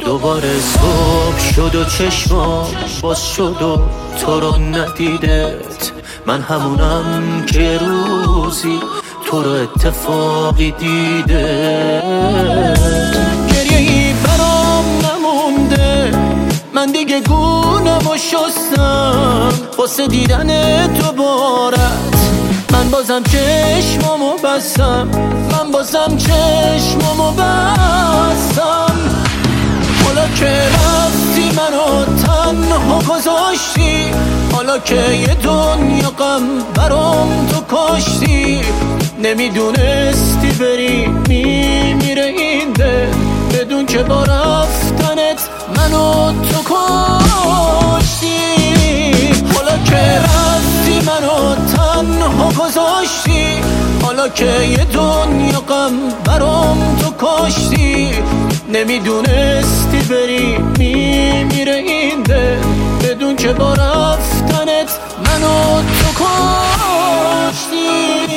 دوباره صبح شد و چشمام باز شد و تو رو ندیدت، من همونم که روزی تو رو اتفاقی دیده. گریهی برام نمونده، من دیگه گونم و شستم واسه دیدن تو بارت. من بازم چشمامو بستم، من بازم چشمامو بستم. حالا که رفتی منو تنها گذاشتی، حالا که یه دنیا غم برام تو کاشتی. نمیدونستی بری میمیره این دل، بدون که با رفتنت منو تو کاشتی. حالا که رفتی منو تنها گذاشتی، حالا که یه دنیا غم برام تو کاشتی. نمیدونستی بری میمیره این دل، بدون که با رفتنت منو تو کاشتی.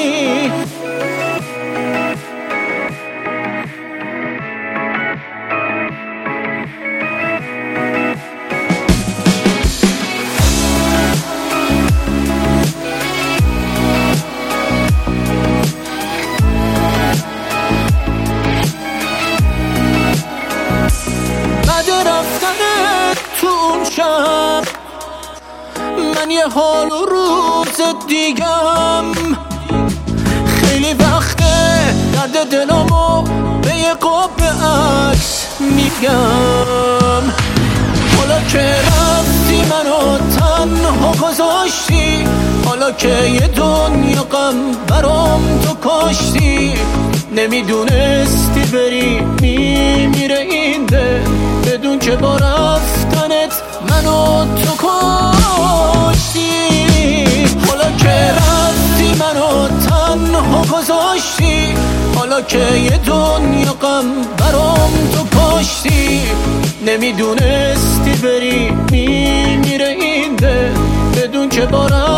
شب من یه حال و روز دیگم، خیلی وقته درد دلمو به یه قاب عکس میگم. حالا که رفتی منو تنها گذاشتی، حالا که یه دنیا غم برام تو کاشتی. نمیدونستی بری میمیره این دل، بدون که با رفتنت منو تو کاشتی. حالا که رفتی منو تنها گذاشتی، حالا که یه دنیا غم برام تو کاشتی. نمیدونستی بری میمیره این دل، بدون که با